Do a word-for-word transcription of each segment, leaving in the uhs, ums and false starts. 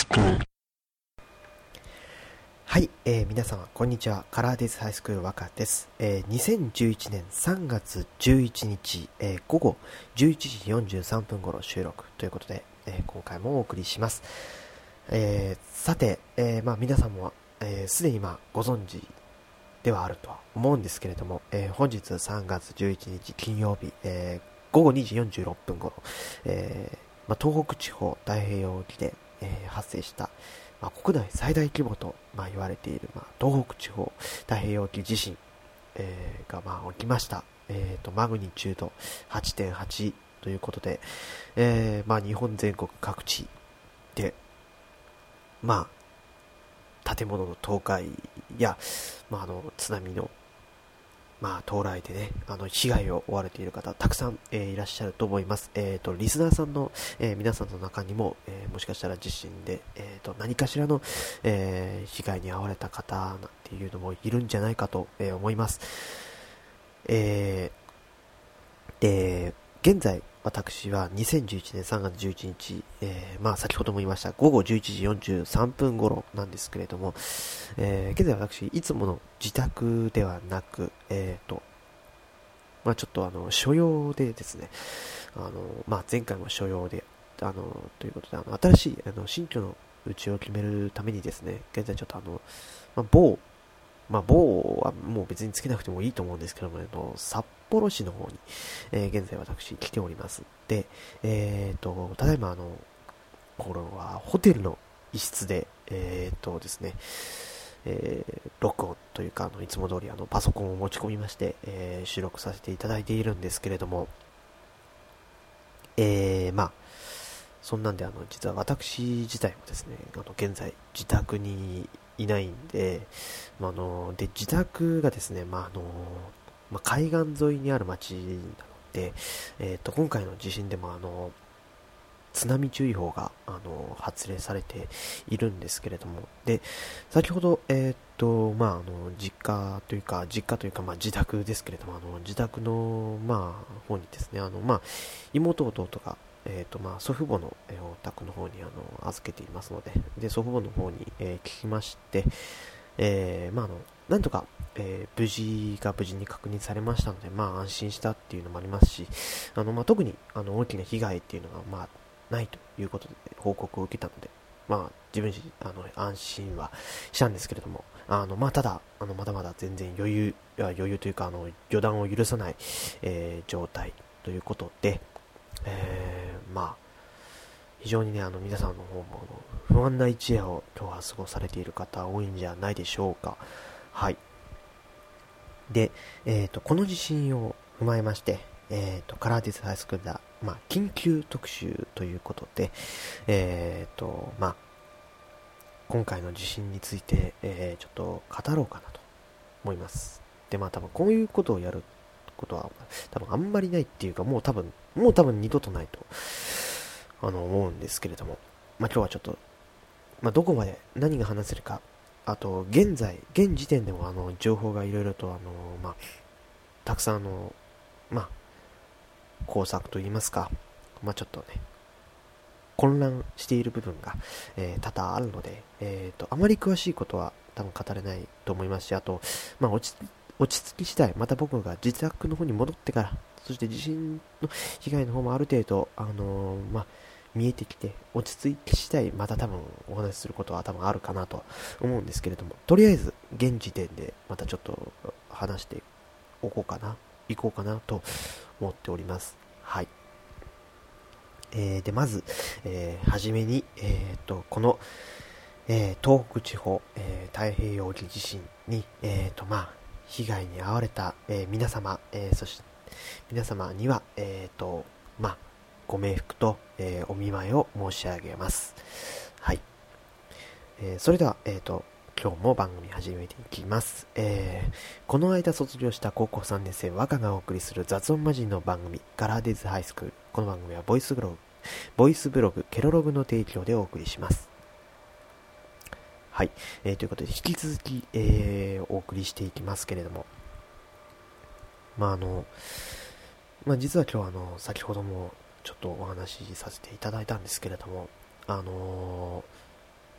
はい、えー、皆様こんにちは。カラーデイズハイスクール若です。えー、にせんじゅういちねんさんがつじゅういちにち、えー、午後じゅういちじよんじゅうさんぷん頃収録ということで、えー、今回もお送りします。えー、さて、えー、まあ皆さんもすで、えー、にまあご存知ではあるとは思うんですけれども、えー、本日さんがつじゅういちにち金曜日、えー、午後にじよんじゅうろっぷん頃、えーまあ、東北地方太平洋沖で、えー、発生した、まあ、国内最大規模と、まあ、言われている、まあ、東北地方太平洋沖地震、えー、が、まあ、起きました。えーと、マグニチュード はちてんはち ということで、えーまあ、日本全国各地で、まあ、建物の倒壊や、まあ、あの津波の、まあ、到来でね、あの被害を負われている方たくさん、えーいらっしゃると思います。えーとリスナーさんの、えー皆さんの中にも、えーもしかしたら地震で、えーと何かしらの、えー被害に遭われた方なんていうのもいるんじゃないかと、えー思います。えーで現在私はにせんじゅういちねんさんがつじゅういちにち、えーまあ先ほども言いました午後じゅういちじよんじゅうさんぷん頃なんですけれども、えー現在私いつもの自宅ではなく、えーとまあちょっとあの所用でですね、あのまあ前回も所用で、あのということで、あの新しいあの新居のうちを決めるためにですね、現在ちょっとあの、まあ、某まあ、某はもう別につけなくてもいいと思うんですけども、あの札幌市の方に、えー現在私来ております。で、えーと、ただいまあの、これはホテルの一室で、えーとですね、えー録音というか、あのいつも通りあのパソコンを持ち込みまして、えー収録させていただいているんですけれども、えー、まあ、そんなんで、あの、実は私自体もですね、あの、現在、自宅にいないんで、まあ、あの、で、自宅がですね、まあ、あの、まあ、海岸沿いにある町なので、えっと、今回の地震でも、あの、津波注意報が、あの、発令されているんですけれども、で、先ほど、えっと、まあ、あの、実家というか、実家というか、まあ、自宅ですけれども、あの、自宅の、まあ、方にですね、あの、まあ、妹弟が、えっと、まあ、祖父母の、えーお宅の方に、あの、預けていますので、で、祖父母の方に、えー聞きまして、えー、まあ、あの、なんとか、えー無事が無事に確認されましたので、まあ、安心したっていうのもありますし、あの、まあ、特に、あの、大きな被害っていうのが、まあ、ないということで報告を受けたので、まあ、自分自身、あの、安心はしたんですけれども、あの、まあ、ただ、あの、まだまだ全然余裕、いや余裕というか、あの、予断を許さない、えー状態ということで、えーまあ、非常にね、あの、皆さんの方も、あの不安な一夜を今日は過ごされている方多いんじゃないでしょうか。はい。で、えっと、この地震を踏まえまして、えっと、カラーディスハイスクールでは、まあ、緊急特集ということで、えっと、まあ、今回の地震について、えーちょっと語ろうかなと思います。で、まあ、多分こういうことをやることは、多分あんまりないっていうか、もう多分、もう多分二度とないと、あの、思うんですけれども、まあ、今日はちょっと、まあ、どこまで何が話せるか、あと、現在、現時点でも、あの、情報がいろいろと、あの、まあ、たくさん、あの、まあ、工作といいますか、まあ、ちょっとね、混乱している部分が、えー多々あるので、えーと、あまり詳しいことは多分語れないと思いますし、あと、まあ、落ち落ち着き次第、また僕が自宅の方に戻ってから、そして地震の被害の方もある程度、あのーまあ、見えてきて、落ち着いて次第、また多分お話しすることは多分あるかなと思うんですけれども、とりあえず、現時点でまたちょっと話しておこうかな、行こうかなと思っております。はい。えーで、まず、えー、はじめに、えーと、この、えー東北地方、えー太平洋沖地震に、えーと、まあ、被害に遭われた、えー皆様、えーそして、皆様には、えーと、まあ、ご冥福と、えーお見舞いを申し上げます。はい。えーそれでは、えーと、今日も番組始めていきます。えーこの間卒業した高校さんねん生和歌がお送りする雑音マジンの番組、ガラーディズハイスクール。この番組はボイスブログ、ボイスブログ、ケロログの提供でお送りします。はい。えーということで、引き続き、えーお送りしていきますけれども、まあ、あの、まあ、実は今日あの、先ほどもちょっとお話しさせていただいたんですけれども、あの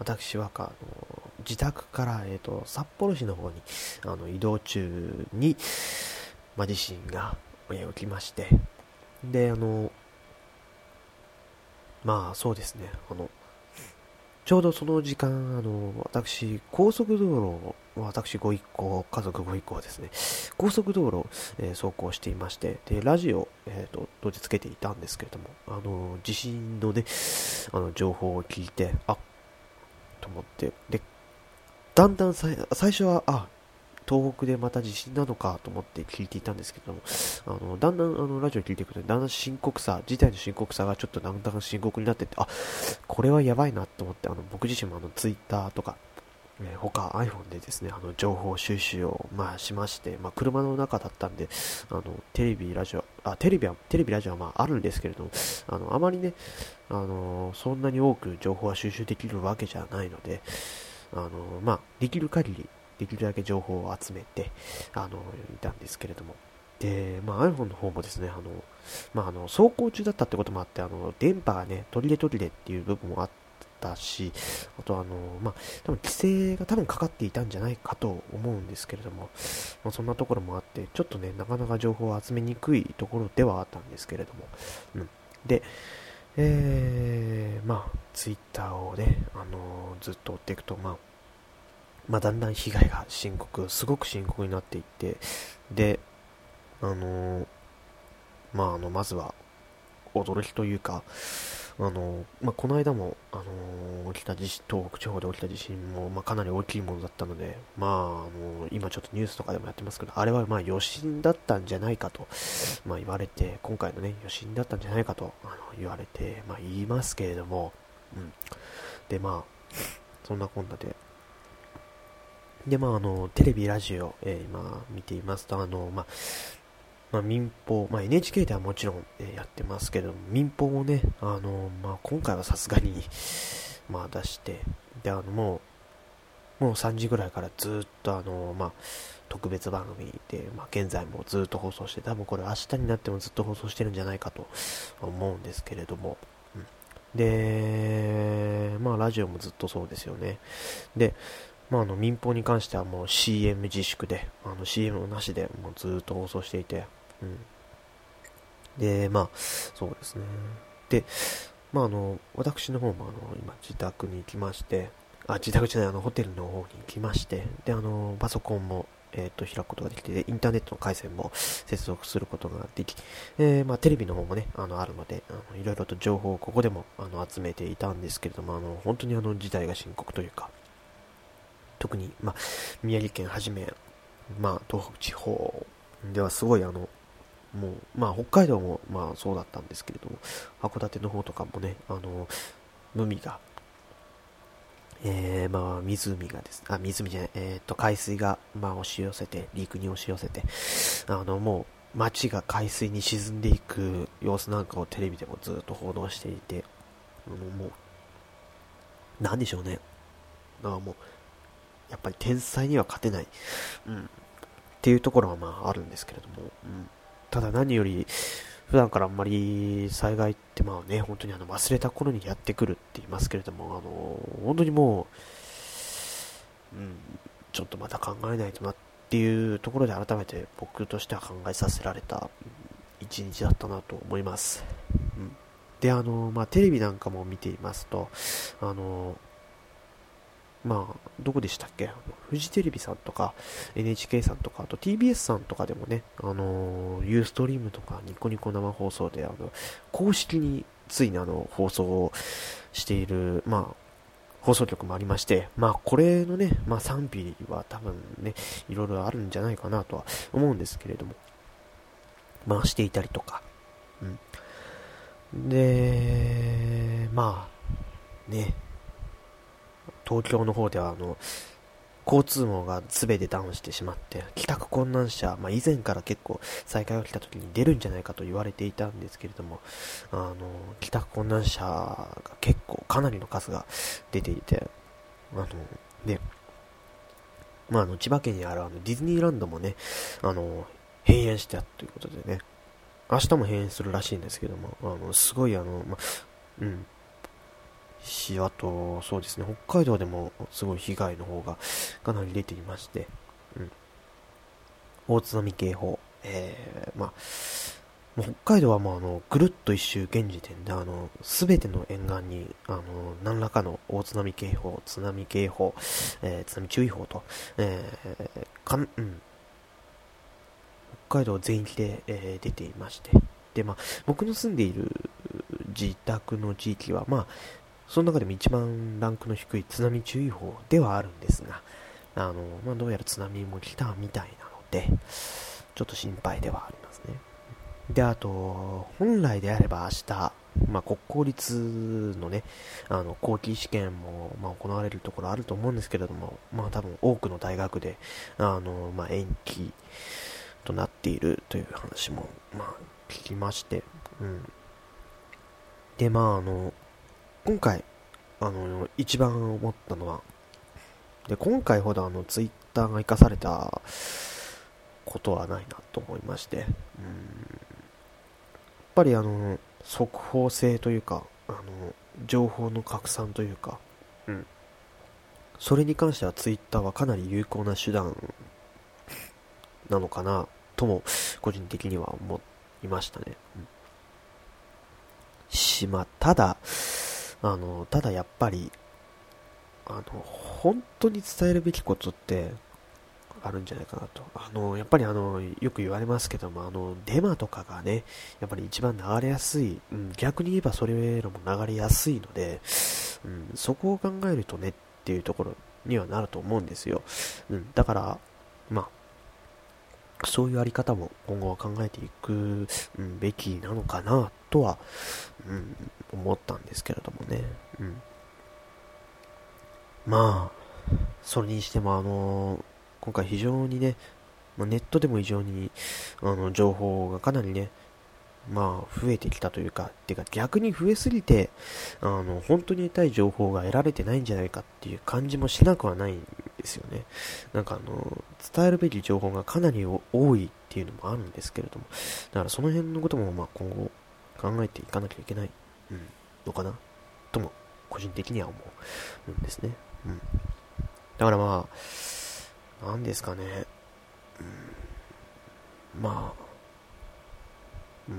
私はか、あの自宅から、えーと、札幌市の方にあの移動中に、まあ、地震が起きまして、で、あの、まあそうですね、あの、ちょうどその時間、あの、私、高速道路を、私ご一行、家族ご一行はですね、高速道路を、えー走行していまして、で、ラジオ、えーと、当時つけていたんですけれども、あの、地震のね、あの、情報を聞いて、あ、と思って、で、だんだんさい最初は、あ、東北でまた地震なのかと思って聞いていたんですけども、あの、だんだんあのラジオ聞いていくと、だんだん深刻さ、事態の深刻さがちょっとだんだん深刻になってって、あ、これはやばいなと思って、あの、僕自身もあの、ツイッターとか、えー他 iPhone でですね、あの、情報収集を、まあ、しまして、まあ、車の中だったんで、あの、テレビ、ラジオ、あ、テレビは、テレビ、ラジオはまあ、あるんですけれども、あの、あまりね、あの、そんなに多く情報は収集できるわけじゃないので、あの、まあ、できる限り、できるだけ情報を集めて、あの、いたんですけれども。で、まあ、iPhone の方もですね、あの、まあ、あの、走行中だったってこともあって、あの、電波がね、途切れ途切れっていう部分もあったし、あとあの、まあ、多分規制が多分かかっていたんじゃないかと思うんですけれども、まあ、そんなところもあって、ちょっとね、なかなか情報を集めにくいところではあったんですけれども、うん。で、えー、まあ、ツイッターをね、あのーずっと追っていくと、まあ、まあ、だんだん被害が深刻、すごく深刻になっていって、で、あのーまあ、あの、まずは、驚きというか、あの、まあ、この間も、あの起きた地震、東北地方で起きた地震も、まあ、かなり大きいものだったので、まあ、あの今ちょっとニュースとかでもやってますけど、あれはまあ余震だったんじゃないかと、まあ、言われて、今回のね、余震だったんじゃないかとあの言われて、まあ、言いますけれども、うん。で、まあ、そんなこんなで、で、まあ、あの、テレビ、ラジオ、えー今見ていますと、あの、まあ、まあ、民放、まあ、エヌエイチケー ではもちろん、えーやってますけども、民放もね、あの、まあ、今回はさすがに、まあ、出して、で、あの、もう、もうさんじぐらいからずっと、あの、まあ、特別番組で、まあ、現在もずっと放送して、多分これ明日になってもずっと放送してるんじゃないかと思うんですけれども、うん、で、まあ、ラジオもずっとそうですよね。で、まあ、あの民放に関してはもう シーエム 自粛で、あの シーエム なしでもうずっと放送していて、うん。で、まあ、そうですね。で、まあ、あの、私の方も、あの、今、自宅に行きまして、あ、自宅じゃない、あの、ホテルの方に行きまして、で、あの、パソコンも、えっ、と、開くことができて、でインターネットの回線も接続することができ、えー、まあ、テレビの方もね、あの、あるので、あの、いろいろと情報をここでも、あの、集めていたんですけれども、あの、本当にあの、事態が深刻というか、特に、まあ、宮城県はじめ、まあ、東北地方ではすごいあの、もう、まあ、北海道も、まあ、そうだったんですけれども、函館の方とかもね、あの、海が、えー、まあ、湖がですね、あ、湖じゃない、えーと、海水が、まあ、押し寄せて、陸に押し寄せて、あの、もう、街が海水に沈んでいく様子なんかをテレビでもずっと報道していて、あの、もう、なんでしょうね。だからもう、やっぱり天才には勝てない、うん、っていうところはまああるんですけれども、うん、ただ何より普段からあんまり災害ってまあね、本当にあの忘れた頃にやってくるって言いますけれども、あの本当にもう、うん、ちょっとまた考えないとなっていうところで改めて僕としては考えさせられた一日だったなと思います。うん、で、あのまあテレビなんかも見ていますと、あのまあ、どこでしたっけ、フジテレビさんとか エヌエイチケー さんとか、あと ティービーエス さんとかでもね、あのー、ユーストリームとかニコニコ生放送で、あの、公式についにあの、放送をしている、まあ、放送局もありまして、まあ、これのね、まあ、賛否は多分ね、いろいろあるんじゃないかなとは思うんですけれども、まあ、していたりとか、うん。で、まあ、ね、東京の方ではあの交通網が全てダウンしてしまって帰宅困難者、まあ、以前から結構災害が来た時に出るんじゃないかと言われていたんですけれども、あの帰宅困難者が結構かなりの数が出ていて、あので、まあ、あの千葉県にあるあのディズニーランドもね、あの閉園してたということでね、明日も閉園するらしいんですけども、あのすごいあの、まあ、うんし、あと、そうですね、北海道でもすごい被害の方がかなり出ていまして、うん。大津波警報、えー、まあ、もう北海道はもうあの、ぐるっと一周現時点であの、すべての沿岸に、あの、何らかの大津波警報、津波警報、えー、津波注意報と、えー、かん、うん、北海道全域で、えー、出ていまして、で、まあ、僕の住んでいる自宅の地域は、まあ、その中でも一番ランクの低い津波注意報ではあるんですが、あの、まあ、どうやら津波も来たみたいなので、ちょっと心配ではありますね。で、あと、本来であれば明日、まあ、国公立のね、あの、後期試験も、まあ、行われるところあると思うんですけれども、まあ、多分多くの大学で、あの、まあ、延期となっているという話も、まあ、聞きまして、うん。で、まあ、あの、今回、あの、一番思ったのは、で、今回ほどあの、ツイッターが活かされたことはないなと思いまして、うん、やっぱりあの、速報性というか、あの、情報の拡散というか、うん、それに関してはツイッターはかなり有効な手段なのかな、とも、個人的には思いましたね。うん、し、まあ、ただ、あの、ただやっぱり、あの、本当に伝えるべきことって、あるんじゃないかなと。あの、やっぱりあの、よく言われますけども、あの、デマとかがね、やっぱり一番流れやすい、うん、逆に言えばそれらも流れやすいので、うん、そこを考えるとねっていうところにはなると思うんですよ。うん、だから、まあ、そういうあり方も今後は考えていく、うん、べきなのかなとは、うん、思ったんですけれどもね。うん、まあ、それにしてもあの今回非常にね、まあ、ネットでも非常にあの情報がかなりね、まあ増えてきたというか、っていうか逆に増えすぎて、あの本当に得たい情報が得られてないんじゃないかっていう感じもしなくはないんですよね。なんかあの、伝えるべき情報がかなり多いっていうのもあるんですけれども、だからその辺のこともまあ今後考えていかなきゃいけない、うん、のかな、とも個人的には思うんですね。うん。だからまあ、なんですかね、うん、まあ、うん、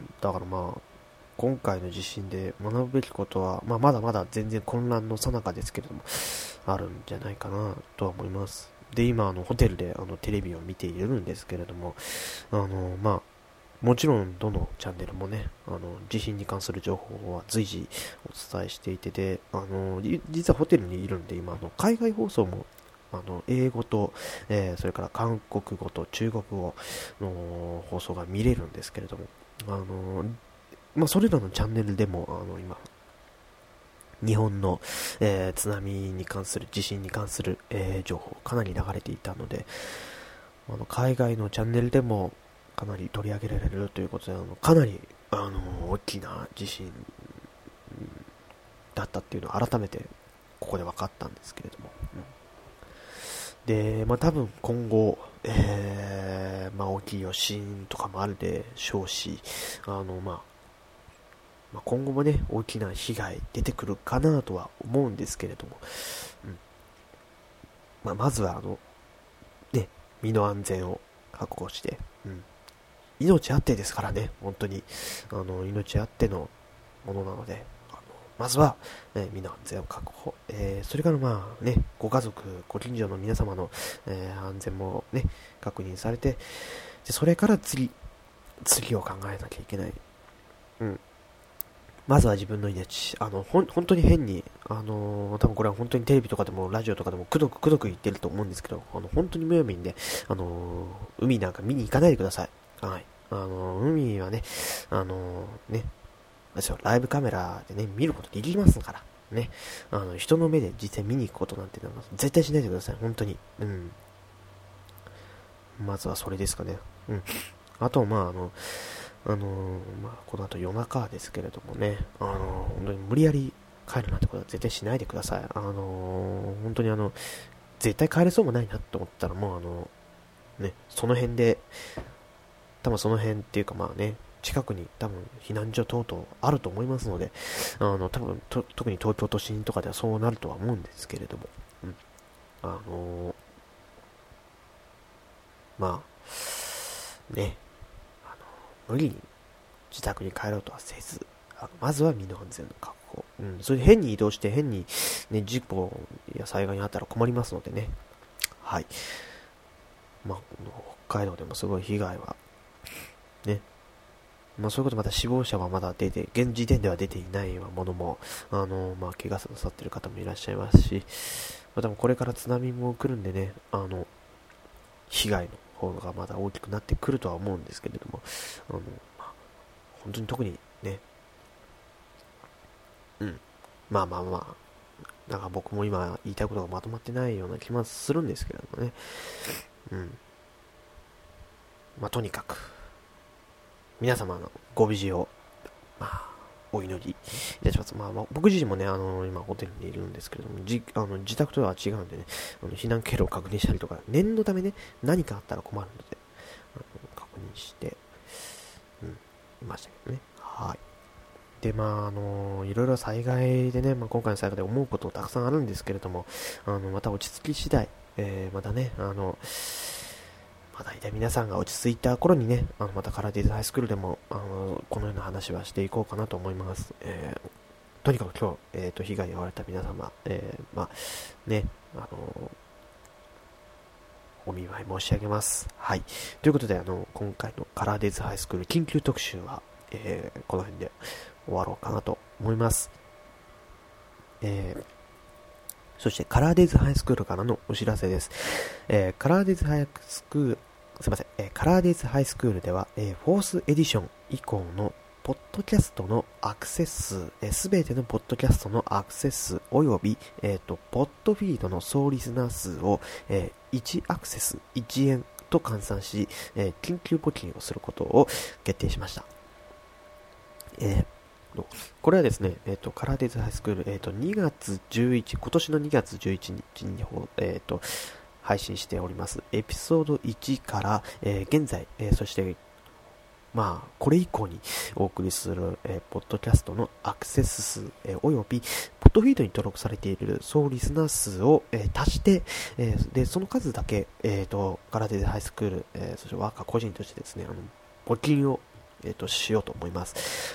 だからまあ、今回の地震で学ぶべきことは、まあ、まだまだ全然混乱の最中ですけれども、あるんじゃないかなとは思います。で、今、あの、ホテルであのテレビを見ているんですけれども、あの、まあ、もちろんどのチャンネルもね、あの、地震に関する情報は随時お伝えしていてで、あの、実はホテルにいるんで、今、あの、海外放送もあの英語と、えー、それから韓国語と中国語の放送が見れるんですけれども、あのまあ、それらのチャンネルでもあの今日本の、えー、津波に関する地震に関する、えー、情報かなり流れていたので、あの海外のチャンネルでもかなり取り上げられるということで、あのかなりあの大きな地震だったっていうのを改めてここで分かったんですけれども、うん、で、まあ、多分今後、えー、まあ、大きい余震とかもあるでしょうし、あの、まあ、まあ、今後もね、大きな被害出てくるかなとは思うんですけれども、うん。まあ、まずは、あの、ね、身の安全を確保して、うん。命あってですからね、本当に、あの、命あってのものなので、まずは、えー、身の安全を確保、えー、それからまあね、ご家族、ご近所の皆様の、えー、安全もね、確認されて、でそれから次、次を考えなきゃいけない。うん。まずは自分の命。あの、ほん、本当に変に、あのー、多分これは本当にテレビとかでもラジオとかでもくどくくどく言ってると思うんですけど、あの、本当に無病院で、あのー、海なんか見に行かないでください。はい。あのー、海はね、あのね、ですよ、ライブカメラでね、見ることできますから。ね。あの、人の目で実際見に行くことなんてのは絶対しないでください。本当に。うん。まずはそれですかね。うん。あと、まあ、あの、あのまあ、この後夜中ですけれどもね、あの本当に無理やり帰るなんてことは絶対しないでください。あの本当にあの、絶対帰れそうもないなと思ったら、もうあの、ね、その辺で、多分その辺っていうかまあね、 近くに多分避難所等々あると思いますので、あの多分と特に東京都心とかではそうなるとは思うんですけれども、うん、あのー、まあね、あの無理に自宅に帰ろうとはせず、あのまずは身の安全の確保、うん、それで変に移動して変に、ね、事故や災害にあったら困りますのでね。はい。まあ、北海道でもすごい被害はね、まあ、そういうことまた死亡者はまだ出て、現時点では出ていないものも、あの、まあ、怪我なさっている方もいらっしゃいますし、まあ、多分これから津波も来るんでね、あの、被害の方がまだ大きくなってくるとは思うんですけれども、あの、まあ、本当に特にね、うん、まあまあまあ、なんか僕も今言いたいことがまとまってないような気もするんですけれどもね、うん、まあとにかく、皆様のご無事を、まあ、お祈りいたします。まあ、まあ、僕自身もね、あの、今ホテルにいるんですけれども、じあの自宅とは違うんでね、あの避難経路を確認したりとか、念のためね、何かあったら困るので、あの確認して、うん、いましたけどね。はい。で、まあ、あの、いろいろ災害でね、まあ、今回の災害で思うことたくさんあるんですけれども、あの、また落ち着き次第、えー、またね、あの、まあ、大体皆さんが落ち着いた頃にね、あのまたカラーディーズハイスクールでもあのこのような話はしていこうかなと思います。えー、とにかく今日、えーと、被害に遭われた皆様、えー、まあね、あのお見舞い申し上げます。はい。ということで、あの今回のカラーディーズハイスクール緊急特集は、えー、この辺で終わろうかなと思います。えーそして、カラーデイズハイスクールからのお知らせです。えー、カラーデイズハイスクール、すいません、えー、カラーデイズハイスクールでは、えー、フォースエディション以降のポッドキャストのアクセス数、すべてのポッドキャストのアクセス数および、えーと、ポッドフィードの総リスナー数を、えー、いちアクセスいちえんと換算し、えー、緊急募金をすることを決定しました。えーこれはですね、えっ、ー、と、カラーデイズハイスクール、えっ、ー、と、にがつじゅういち、今年のにがつじゅういちにちに、えっ、ー、と、配信しております。エピソードいちから、えー、現在、えー、そして、まあ、これ以降にお送りする、えー、ポッドキャストのアクセス数、えー、および、ポッドフィードに登録されている総リスナー数を、えー、足して、えー、で、その数だけ、えっ、と、カラーデイズハイスクール、えー、そして若個人としてですね、あの、募金を、えっ、と、しようと思います。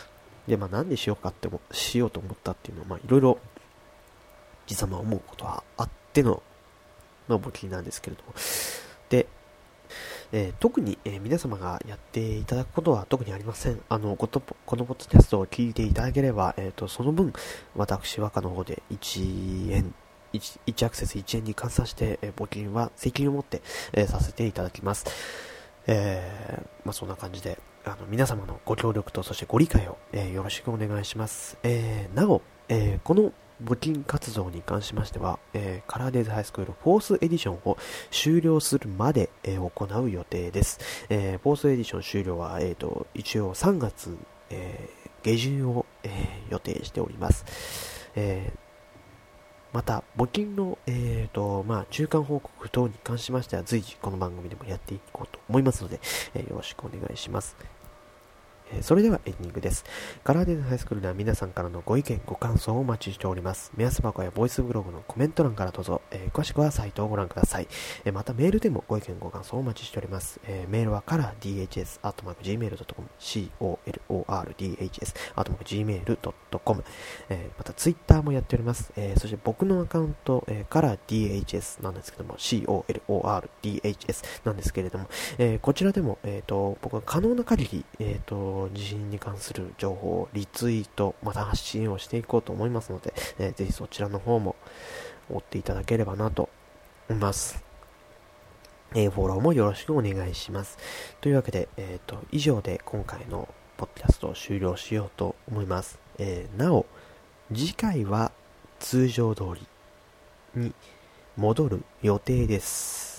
で、まあ、なんでしようかっても、しようと思ったっていうのは、まあ、いろいろ、実はまあ思うことはあっての、まあ、募金なんですけれども。で、えー、特に、えー、皆様がやっていただくことは特にありません。あの、この、このポッドキャストを聞いていただければ、えっ、ー、と、その分、私、若の方でいちえん、1, 1アクセスいちえんに換算して、えー、募金は責任を持って、えー、させていただきます。えー、まあ、そんな感じで、あの皆様のご協力とそしてご理解を、えー、よろしくお願いします。えー、なお、えー、この募金活動に関しましては、えー、カラーデイズハイスクールフォースエディションを終了するまで、えー、行う予定です。えー、フォースエディション終了は、えー、と一応さんがつ、えー、下旬を、えー、予定しております。えーまた、募金の、えーと、まあ、中間報告等に関しましては、随時この番組でもやっていこうと思いますので、えー、よろしくお願いします。それではエンディングです。カラーデイズハイスクールでは皆さんからのご意見、ご感想をお待ちしております。目安箱やボイスブログのコメント欄からどうぞ、えー、詳しくはサイトをご覧ください。えー、またメールでもご意見、ご感想をお待ちしております。えー、メールはカラー ディーエイチエス アットマーク ジーメール ドットコム シーオーエルオーアールディーエイチエス アットマーク ジーメール ドットコム、えー、またツイッターもやっております。えー、そして僕のアカウント、えー、カラー ディーエイチエス なんですけども シーオーエルオーアールディーエイチエス なんですけれども、えー、こちらでも、えー、と僕は可能な限り、えー、と地震に関する情報をリツイートまた発信をしていこうと思いますので、えー、ぜひそちらの方も追っていただければなと思います。えー、フォローもよろしくお願いします。というわけで、えー、と以上で今回のポッドキャストを終了しようと思います。えー、なお次回は通常通りに戻る予定です。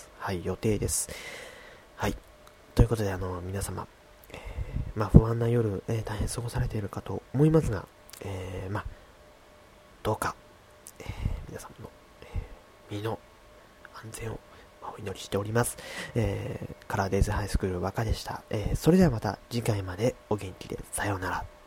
はい、予定です。はい、ということで、あの皆様、えー、まあ不安な夜、えー、大変過ごされているかと思いますが、えー、まあどうか、えー、皆さんの、えー、身の安全をお祈りしております。えー、カラーデイズハイスクール和歌でした。えー、それではまた次回までお元気でさようなら。